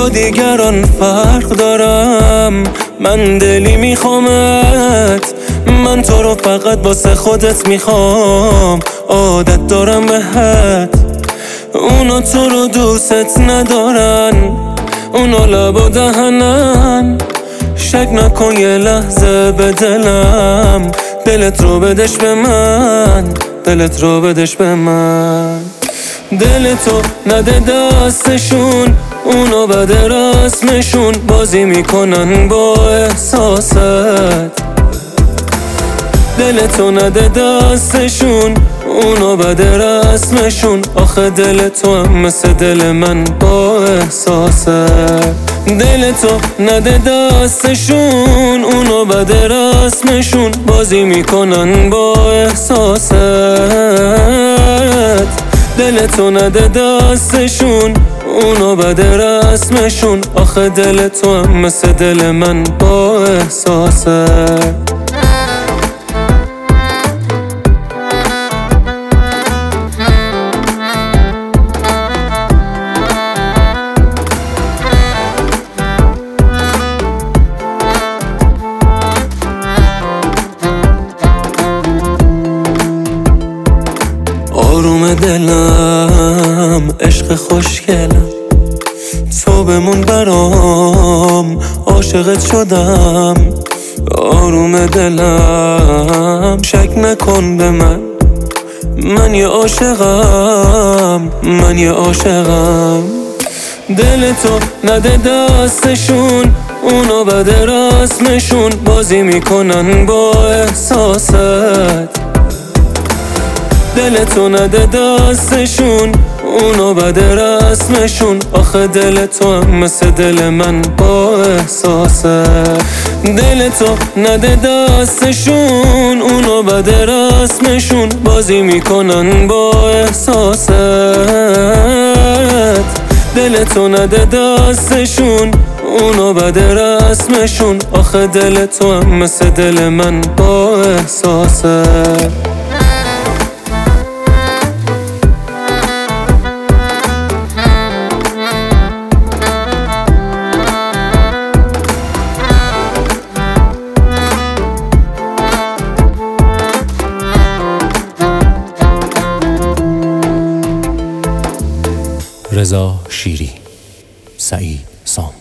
دیگران فرق دارم، من دلی میخوامت، من تو رو فقط واسه خودت میخوام. عادت دارم بهت، اونا تو رو دوست ندارن، اونا لب و دهنن. شک نکن یه لحظه به دلم، دلت رو بدش به من، دلت رو بدش به من. دلتو نده دستشون، اونا بده رسمشون، بازی میکنن با احساست. دلتو نده دستشون، اونا بده رسمشون، آخه دل تو هم مثل دل من با احساسه. دلتو نده دستشون، اونا بده رسمشون، بازی میکنن با احساست. دلتو نده دستشون، اونا بده رسمشون، آخه دل تو هم مثل دل من با احساسه. آروم دلم، عشق خوشگلم، تو بمون برام، عاشقت شدم. آروم دلم، شک نکن به من، من یه عاشقم، من یه عاشقم. دلتو نده دستشون، اونا بده رسمشون، بازی میکنن با احساست. دلتو نده دستشون، اونا بده رسمشون، آخه دل تو هم مثل دل من با احساسه. دلتو نده دستشون، اونا بده رسمشون، بازی میکنن با احساست. دلتو نده دستشون، اونا بده رسمشون، آخه دل تو هم مثل دل من با احساسه. رضا شیری، سعید سام.